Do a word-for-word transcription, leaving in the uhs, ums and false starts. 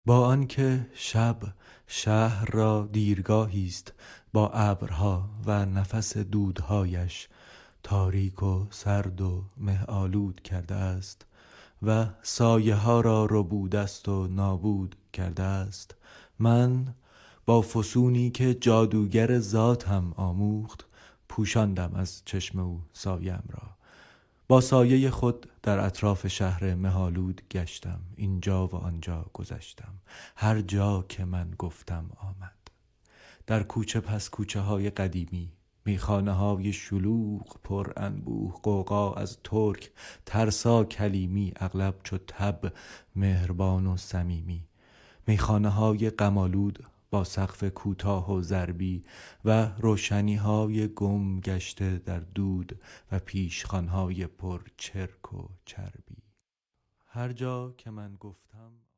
با آنکه شب شهر را دیرگاهی است با ابرها و نفس دودهایش تاریک و سرد و مه آلود کرده است و سایه ها را ربوده است و نابود کرده است، من با فسونی که جادوگر ذاتم آموخت پوشاندم از چشم او سایم را. با سایه خود در اطراف شهر مه‌آلود گشتم، اینجا و آنجا گذشتم، هر جا که من گفتم آمد. در کوچه پس کوچه های قدیمی، میخانه های شلوغ پر انبوه، غوغا از ترک، ترسا کلیمی، اغلب چو تب مهربان و صمیمی. میخانه های غم‌آلود با سقف کوتاه و ضربی و روشنی های گم گشته در دود و پیشخوان های پر چرک و چربی. هر جا که من گفتم